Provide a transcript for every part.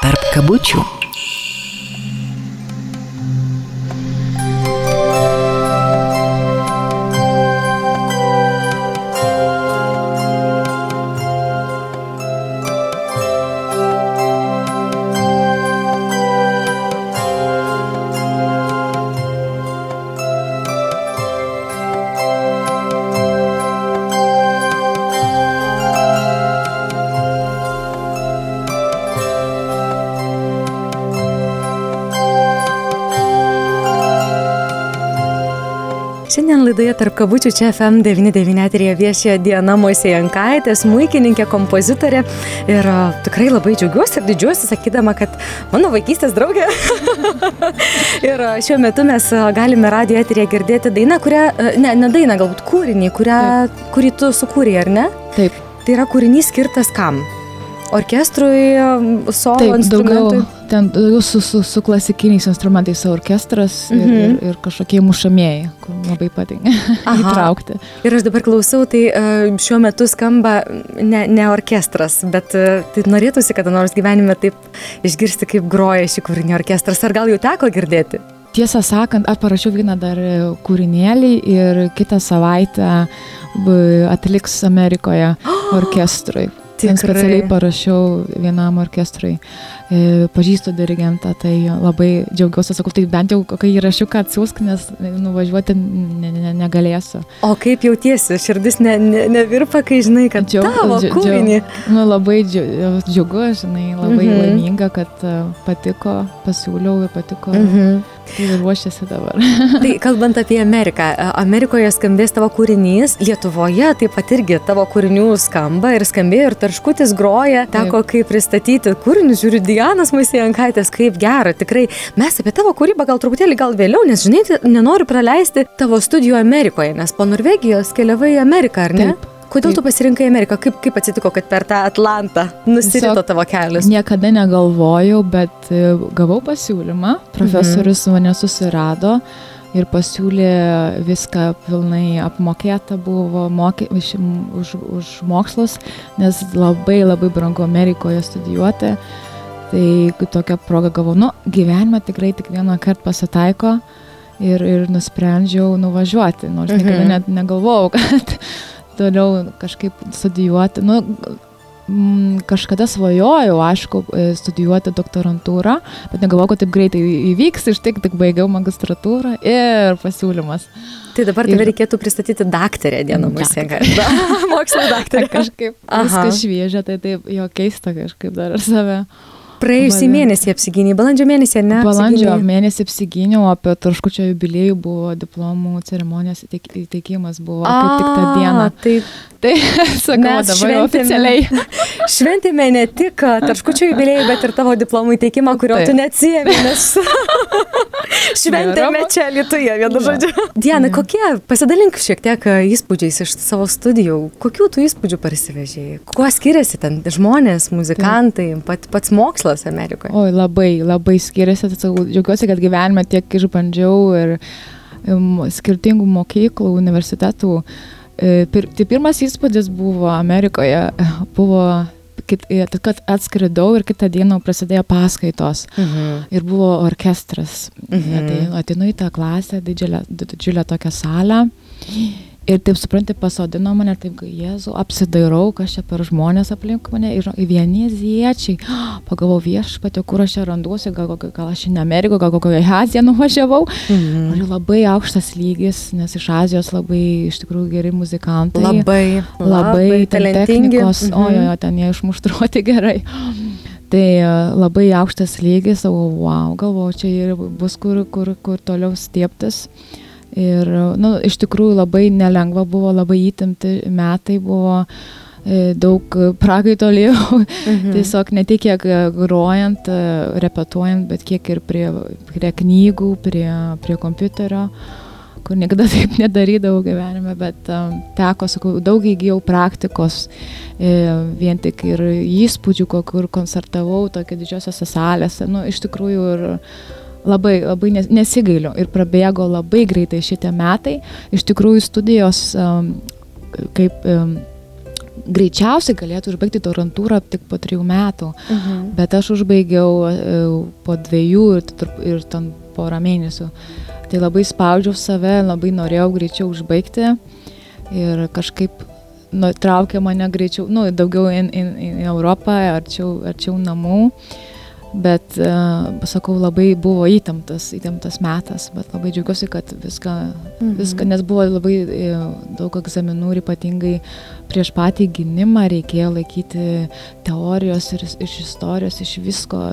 tarp kabučių. Šiandien laidoje tarp kabučių čia FM99 eteryje viešėjo Diana Moisėjankaitė, smuikininkė, kompozitorė ir tikrai labai džiaugiuosi ir didžiuosi sakydama, kad mano vaikystės draugė. Ir šiuo metu mes galime radijo eteryje girdėti dainą, ne dainą, galbūt kūrinį, kurį tu sukūrei, ar ne? Taip. Tai yra kūrinys skirtas kam? Orkestrui, solo instrumentui? Ten su klasikiniais instrumentais orkestras ir kažkokie mušamieji, kur labai patinka įtraukti. Ir aš dabar klausau, tai šiuo metu skamba ne orkestras, bet tai norėtųsi kada nors gyvenime taip išgirsti, kaip groja šį kūrinį orkestras. Ar gal jau teko girdėti? Tiesą sakant, parašiau vieną dar kūrinėlį ir kitą savaitę atliks Amerikoje orkestrui. Ten specialiai parašiau vienam orkestrui, pažįstu dirigentą, tai labai džiaugiuosi, sakau, tai bent jau kai įrašiuką atsiųsk, nes nuvažiuoti negalėsiu. O kaip jautiesi? Širdis nevirpa, kai žinai, kad tavo kūrinį? Labai džiugu, žinai, labai laiminga, kad patiko, pasiūliau ir patiko. Ir ruošiasi dabar. Tai kalbant apie Ameriką, Amerikoje skambės tavo kūrinys, Lietuvoje taip pat irgi tavo kūrinių skamba ir skambėjo ir Tarškutis groja, teko kaip pristatyti kūrinius, žiūriu Dianos Moisėjankaitės, kaip gera, tikrai. Mes apie tavo kūrybą gal truputėlį vėliau, nes žinai, nenoriu praleisti tavo studijų Amerikoje, nes po Norvegijos keliavai į Ameriką, ar ne? Taip. Kodėl tu pasirinkai Ameriką? Kaip atsitiko, kad per tą Atlantą nusirito tavo kelias? Niekada negalvojau, bet gavau pasiūlymą. Profesorius mane susirado ir pasiūlė viską pilnai apmokėta buvo už mokslus, nes labai brangu Amerikoje studijuoti. Tai tokią progą gavau. Gyvenime tikrai tik vieną kartą pasitaiko ir nusprendžiau nuvažiuoti. Nors niekada net negalvojau, kad toliau kažkaip studijuoti. Kažkada svajojau, aišku, studijuoti doktorantūrą, bet negalvojau, kad taip greitai įvyks, ir tik baigiau magistratūrą ir pasiūlymas. Tai dabar tave reikėtų pristatyti daktarę Diana Moisėjankaitė. Mokslo daktarė. Kažkaip viskas šviežia, tai taip jo keista kažkaip dar save. Praėjusį mėnesį apsigyniai, balandžio mėnesį, ne? Balandžio mėnesį apsigyniau, apie Tarškučio jubiliejų buvo diplomų ceremonijos įteikimas, buvo kaip tik tą dieną. Tai sakau, dabar oficialiai. Šventėme ne tik Tarškučio jubiliejų, bet ir tavo diplomų įteikimą, kurio tu neatsiėmei, nes šventėme čia Alytuje, vienu žodžiu. Diana, pasidalink šiek tiek įspūdžiais iš savo studijų, kokių tu įspūdžių parsivežėjai? Kuo skiriasi ten žmonės, muzikantai, pats mokslas Amerikoje? Oi, labai skiriasi, džiaugiuosi, kad gyvenime tiek išbandžiau ir skirtingų mokyklų, universitetų. Tai pirmas įspūdis buvo Amerikoje, kad atskridau ir kitą dieną prasidėjo paskaitos ir buvo orkestras. Ateinu į tą klasę, didžiulę tokią salę ir taip supranti, pasodino mane, taip, Jėzau, apsidairau, kas čia per žmonės aplink mane ir vieni azijiečiai. Pagalvojau, viešpatie, kur aš čia randuosi, gal aš į Ameriką, gal kokioje Aziją nuvažiavau. Ir labai aukštas lygis, nes iš Azijos labai iš tikrųjų geri muzikantai. Labai talentingi. Ojo, ten jie išmuštruoti gerai. Tai labai aukštas lygis, wow, galvoju, čia ir bus kur toliau stiebtis. Ir, iš tikrųjų labai nelengva buvo, labai įtempti metai buvo, daug prakaito liejau, tiesiog ne tik kiek grojant, repetuojant, bet kiek ir prie knygų, prie kompiuterio, kur niekada taip nedarydavau gyvenime, bet teko, sakau, daug įgijau praktikos, vien tik ir įspūdžių, kur koncertavau, tokia didžiosiose salėse, iš tikrųjų ir labai nesigailiu ir prabėgo labai greitai šitie metai. Iš tikrųjų studijos kaip greičiausiai galėtų užbaigti doktorantūrą tik po 3 metų, bet aš užbaigiau po 2 ir ten porą mėnesių. Tai labai spaudžiau save, labai norėjau greičiau užbaigti ir kažkaip traukė mane greičiau, daugiau į Europą, arčiau namų. Bet, sakau, labai buvo įtemptas metas, bet labai džiaugiuosi, kad viską, nes buvo labai daug egzaminų ir ypatingai prieš patį gynimą reikėjo laikyti teorijos ir iš istorijos, iš visko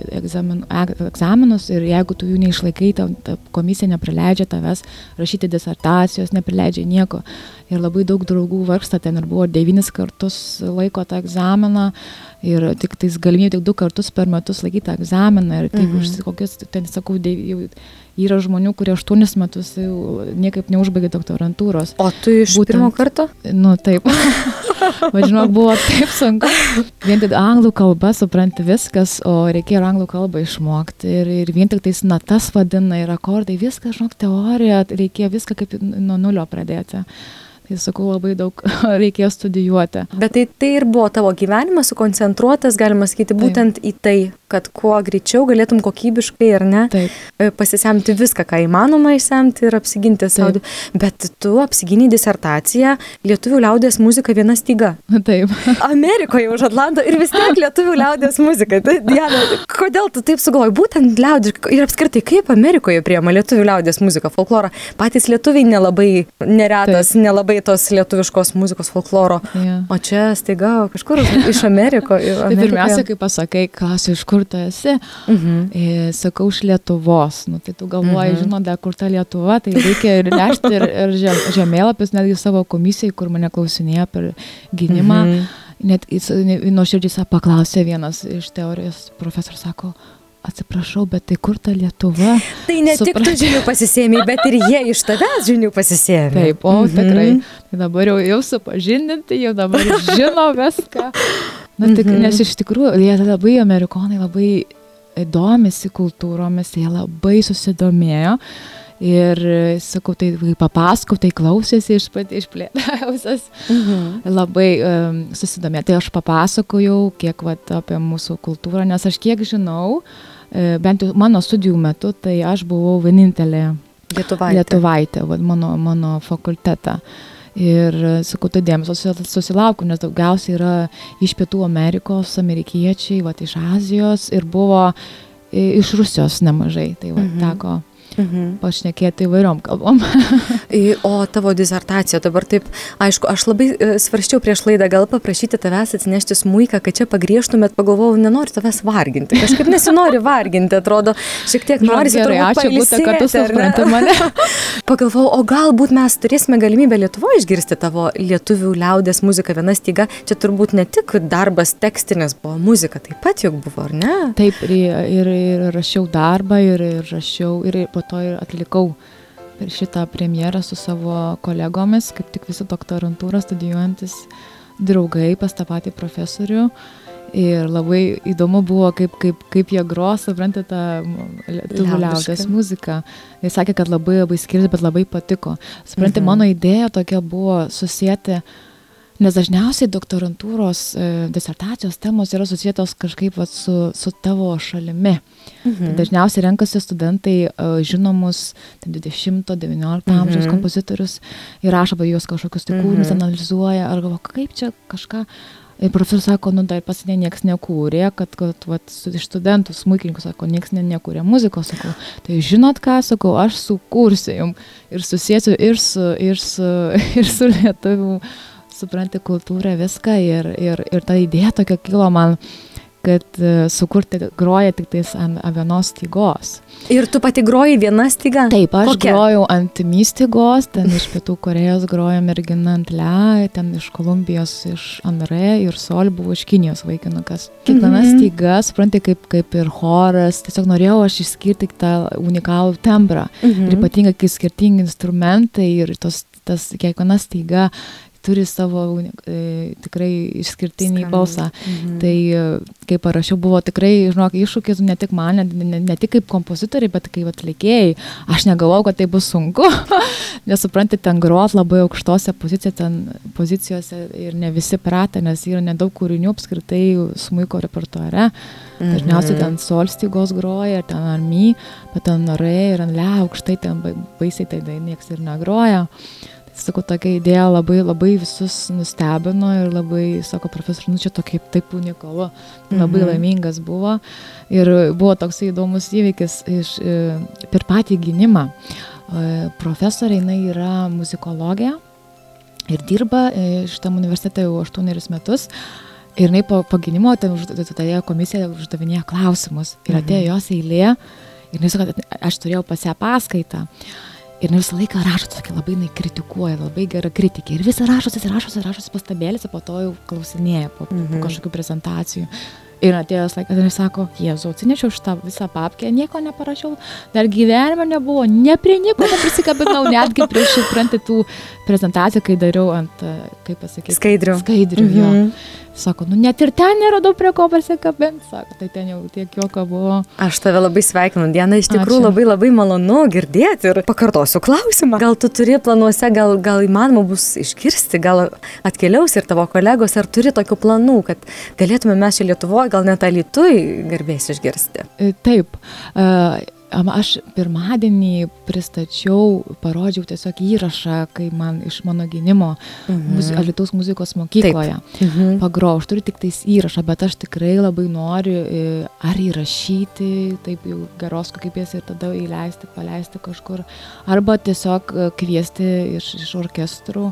egzaminus ir jeigu tu jų neišlaikai, ta komisija neprileidžia tavęs rašyti disertacijos, neprileidžia nieko. Ir labai daug draugų vargsta, ten ir buvo 9 kartus laiko tą egzaminą ir tik tais galimybė tik 2 kartus per metus laikyti tą egzaminą ir taip kokius, ten sakau, yra žmonių, kurie 8 metus niekaip neužbaigė doktorantūros. O tu iš pirmo karto? Taip. Žinok, buvo taip sunku. Vien tik anglų kalba supranti viskas, o reikėjo anglų kalbą išmokti ir vien tik tais natas vadina ir akordai, viskas, žinok, teorija, reikėjo viską kaip nuo nulio pradėti. Tai sakau, labai daug reikėjo studijuoti. Bet tai ir buvo tavo gyvenimas sukoncentruotas, galima sakyti, būtent į tai, kad kuo greičiau galėtum kokybiškai, ar ne, pasisemti viską, ką įmanoma išsemti ir apsiginti savo. Bet tu apsigini disertaciją lietuvių liaudies muzika viena styga. Taip. Amerikoje už Atlanto ir vis tiek lietuvių liaudies muzika. Tai, Diana, kodėl tu taip sugalvoji? Būtent liaudiškai ir apskritai, kaip Amerikoje priima lietuvių liaudies muziką, folklorą? Patys lietuviai nelabai tos lietuviškos muzikos folkloro. O čia staiga kažkur iš Ameriko. Tai pirmiausia, kai pasakai, klausiu, iš kur tu esi, sakau, iš Lietuvos. Tai tu galvoji, žinote, kur ta Lietuva, tai reikia ir nešti ir žemėlapis, netgi savo komisijai, kur mane klausinėjo per gynimą. Net nuoširdžiai paklausė vienas iš teorijos profesorius, sako, atsiprašau, bet tai kur ta Lietuva? Tai ne tik tu žinių pasisėmei, bet ir jie iš tavęs žinių pasisėmė. Taip, tikrai. Tai dabar jau supažindinti, jau dabar žino viską. Nes iš tikrųjų, jie labai, amerikonai labai domisi kultūromis, jie labai susidomėjo. Ir sakau, tai papasakau, tai klausėsi išplėtavusias. Labai susidomėjo. Tai aš papasakojau, kiek apie mūsų kultūrą, nes aš kiek žinau, bent jau mano studijų metu, tai aš buvau vienintelė lietuvaitė mano fakultetą. Ir sakau, tai dėmesio susilaukiu, nes daugiausiai yra iš Pietų Amerikos, amerikiečiai, iš Azijos ir buvo iš Rusijos nemažai. Tai teko pašnekėti įvairiom kalbom. O tavo disertacija dabar taip, aišku, aš labai svarsčiau prieš laidą gal paprašyti tavęs atsinešti smuiką, kad čia pagriežtumėt, pagalvojau, nenoriu tavęs varginti. Kažkaip nesinori varginti, atrodo, šiek tiek norisi turbūt pailsėti. Pagalvojau, o galbūt mes turėsime galimybę Lietuvoje išgirsti tavo lietuvių liaudies muziką viena styga. Čia turbūt ne tik darbas tekstinis buvo, muzika taip pat juk buvo, ar ne? Taip, ir rašiau darbą, ir rašiau, ir po to ir atlikau per šitą premjerą su savo kolegomis, kaip tik visi doktorantūrą studijuojantis draugai pas tą patį profesorių. Ir labai įdomu buvo, kaip jie gros, suprantate, tą lietuvių liaudies muziką. Jis sakė, kad labai skiriasi, bet labai patiko. Suprantate, mano idėja tokia buvo susijęti, nes dažniausiai doktorantūros disertacijos temos yra susijėtos kažkaip su tavo šalimi. Dažniausiai renkasi studentai žinomus 20-19 amžiaus kompozitorius ir rašo apie juos kažkokius kūrinius, analizuoja, ar galvo, kaip čia kažką. Ir profesorius sako, dar pasidė nieks nekūrė, kad iš studentų, smuikininkų, sako, nieks nekūrė muzikos, sako, tai žinot ką, sako, aš sukursiu jums ir susėsiu ir su lietuvių, supranti, kultūrą, viską ir ta idėja tokia kilo man, kad sukurti groja tik tais ant vienos stygos. Ir tu pati groji viena styga? Taip, aš grojau ant mi stygos, ten iš Pietų Korėjos grojo mergina ant le, ten iš Kolumbijos iš ant re ir sol buvo iš Kinijos vaikinukas. Kiekviena styga, supranti, kaip ir choras, tiesiog norėjau aš išskirti tą unikalų tembrą. Ir ypatingai, kai skirtingi instrumentai ir tas kiekviena styga turi savo tikrai išskirtinį balsą. Tai kai parašiau, buvo tikrai, žinok, iššūkis ne tik man, ne tik kaip kompozitoriai, bet kaip atlikėjai. Aš negalvojau, kad tai bus sunku, nes supranti, ten grot labai aukštose pozicijose ir ne visi pratę, nes yra nedaug kūrinių apskritai smuiko repertuare. Dažniausiai ten sol stygos groja, ten ar mi, bet ten re ir an le aukštai, ten baisiai tai nieks ir negroja. Sakau, tokia idėja labai, labai visus nustebino ir labai, sako profesorius, čia tokia taip unikalu, labai laimingas buvo. Ir buvo toksai įdomus įvykis per patį gynimą. Profesorė, jinai yra muzikologė ir dirba šitam universitete jau 8 metus. Ir jinai po gynimo, toje komisijoje uždavinėjo klausimus. Ir atėjo jos eilė ir jinai sako, aš turėjau pas ją paskaitą. Ir visą laiką rašo, tokia labai kritikuoja, labai gera kritikė. Ir visą rašosi pastabėlėse, po to jau klausinėja po kažkokių prezentacijų. Ir atėjęs laikas, ir sako, Jėzau, atsinešiau šitą visą papkę, nieko neparašiau, dar gyvenime nebuvo, ne prie nieko neprisikabinau, netgi prieš tų prezentacijų, kai dariau ant, kaip pasakyti, skaidrių. Jo. Sako, net ir ten neradau prie ko pasikabinti, sako, tai ten jau tiek juoko buvo. Aš tave labai sveikinu, Diana, iš tikrųjų labai labai malonu girdėti ir pakartosiu klausimą. Gal tu turi planuose, gal įmanoma bus išgirsti, gal atkeliaus ir tavo kolegos, ar turi tokių planų, kad galėtume mes čia Lietuvoje, gal net Alytuj garbės išgirsti? Taip. Aš pirmadienį pristačiau, parodžiau tiesiog įrašą, kai man iš mano gynimo Alytaus muzikos mokykloje pagrojau. Aš turiu tik tais įrašą, bet aš tikrai labai noriu ar įrašyti, taip jau geros kokybės ir tada įleisti, paleisti kažkur, arba tiesiog kviesti iš orkestrų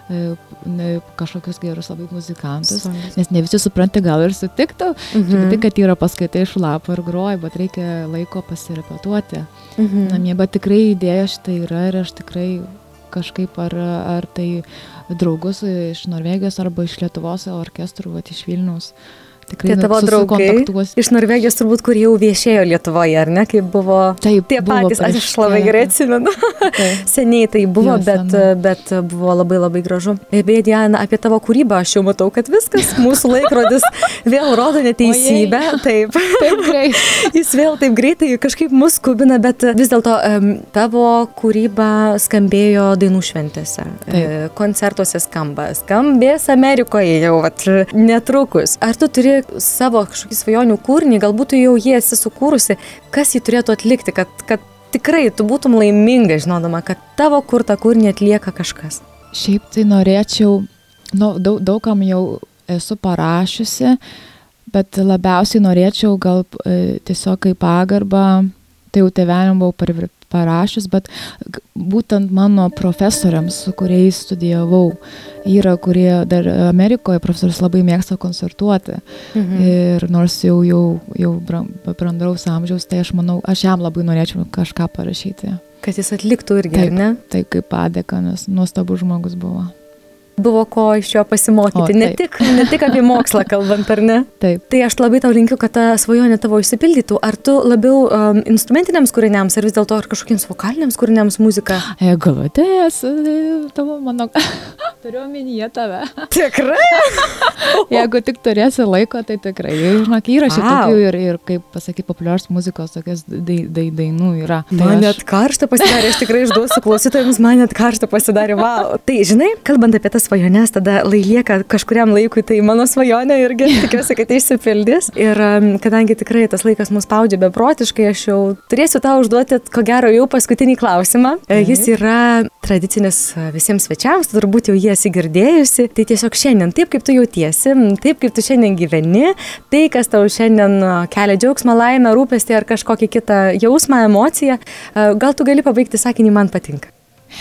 kažkokius gerus labai muzikantus, nes ne visi supranta, gal ir sutiktų, tai, kad yra paskaitai iš lapo ir groja, bet reikia laiko pasirepetuoti. Namie, bet tikrai idėja šitą yra ir aš tikrai kažkaip ar tai draugus iš Norvegijos arba iš Lietuvos orkestrų, iš Vilniaus. Tikrai tavo draugai iš Norvegijos turbūt, kur jau viešėjo Lietuvoje, ar ne, kaip buvo tie patys, aš labai gerai atsimenu. Seniai tai buvo, bet buvo labai labai gražu. Beje, Diana, apie tavo kūrybą aš jau matau, kad viskas, mūsų laikrodis vėl rodo neteisybę. Taip greit. Jis vėl taip greitai kažkaip mus skubina, bet vis dėlto tavo kūryba skambėjo dainų šventėse, koncertuose skambės Amerikoje jau netrukus. Ar tu turi savo kažkokį svajonių kūrinį, galbūt tu jau jį esi sukūrusi, kas jį turėtų atlikti, kad tikrai tu būtum laiminga, žinodama, kad tavo kurtą kūrinį atlieka kažkas? Šiaip tai norėčiau, daugam jau esu parašiusi, bet labiausiai norėčiau gal tiesiog kaip pagarbą, tai jau tėveliam buvau parašius, bet būtent mano profesoriams, su kuriais studijavau, yra, kurie dar Amerikoje profesorius labai mėgsta koncertuoti. Ir nors jau brandaus amžiaus, tai aš manau, aš jam labai norėčiau kažką parašyti. Kad jis atliktų irgi, ar ne? Tai kaip padėka, nes nuostabus žmogus buvo. Buvo ko iš jo pasimokyti, ne tik apie mokslą kalbant, ar ne? Taip. Tai aš labai tau linkiu, kad ta svajonė tavo išsipildytų. Ar tu labiau instrumentiniams kūriniams, ar vis dėlto ar kažkokiems vokaliniams kūriniams muzika? Galvotės, tavo mano, turiu omenyje tave. Tikrai? Jeigu tik turėsi laiko, tai tikrai. Žinok, įrašai tokių ir kaip pasakyti, populiarios muzikos tokias dainų yra. Man net karšta pasidarė, aš tikrai išduosiu klausytojams, man net karšta pasidarė, wow. Tai žinai, kalbant apie tas svajonės, tada lieka kažkuriam laikui, tai mano svajonė irgi tikiuosi, kad išsipildys. Ir kadangi tikrai tas laikas mus spaudžia beprotiškai, aš jau turėsiu tau užduoti, ko gero, jau paskutinį klausimą. Jis yra tradicinis visiems svečiams, turbūt jau jį esi girdėjusi. Tai tiesiog šiandien, taip kaip tu jautiesi, taip kaip tu šiandien gyveni, tai kas tau šiandien kelia džiaugsmą, laimę, rūpestį ar kažkokį kitą jausmą, emociją, gal tu gali pabaigti sakinį man patinka.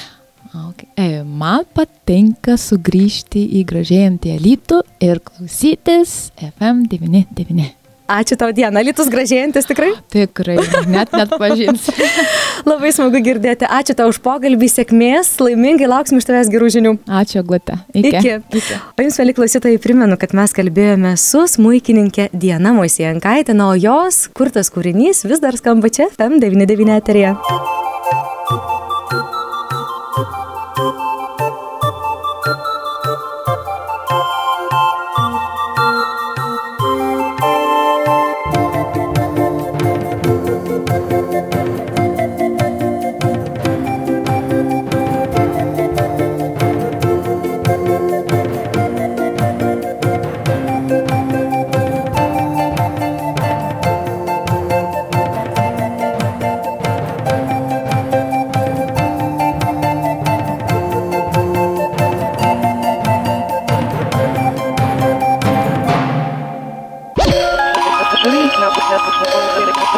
Okay. Man patinka sugrįžti į gražėjantį Alytų ir klausytis FM 99. Ačiū tau, Diana. Alytus gražėjantis tikrai? Tikrai, net pažinsi. Labai smagu girdėti. Ačiū tau už pokalbį, sėkmės, laimingai lauksim iš tavęs gerų žinių. Ačiū, Eglute. Iki. O jums, mieli klausytojai, primenu, kad mes kalbėjome su smuikininkė Diana Moisėjankaitė, o jos kurtas kūrinys vis dar skamba čia FM 99 eteryje.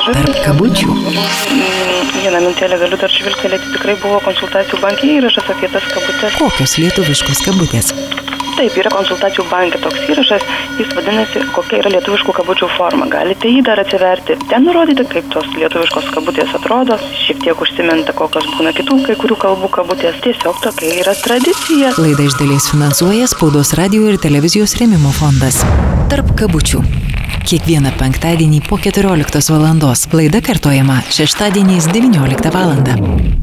Tarp kabučių. Vieną mintėlę galiu dar žvilgtelėti, tikrai buvo konsultacijų banke įrašas apie tas kabutės. Kokios lietuviškos kabutės? Taip, yra konsultacijų banke toks įrašas, jis vadinasi, kokia yra lietuviškų kabučių forma. Galite jį dar atsiverti. Ten nurodyti, kaip tos lietuviškos kabutės atrodo, šiek tiek užsiminta, kokios būna kitų kai kurių kalbų kabutės. Tiesiog tokia yra tradicija. Laidą iš dalies finansuoja Spaudos radijo ir televizijos rėmimo fondas. Tarp kabučių. Kiekvieną penktadienį po 14 valandos. Laida kartojama šeštadieniais 19 valandą.